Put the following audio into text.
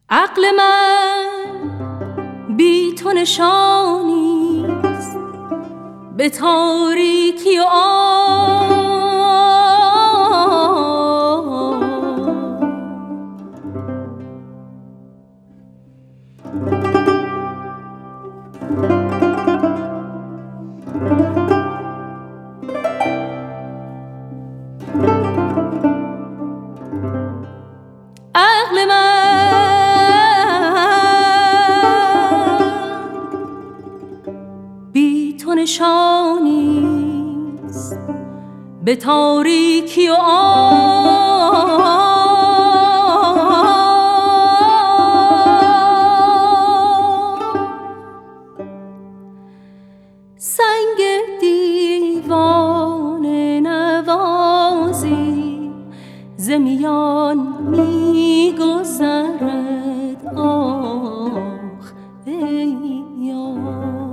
عقل من بی تو نشانیست به تاریکی و عقل من بی تو نشانیست به تاریکی و سنگ دیوان نوازی ز میان می‌گذرد آخ ای یار.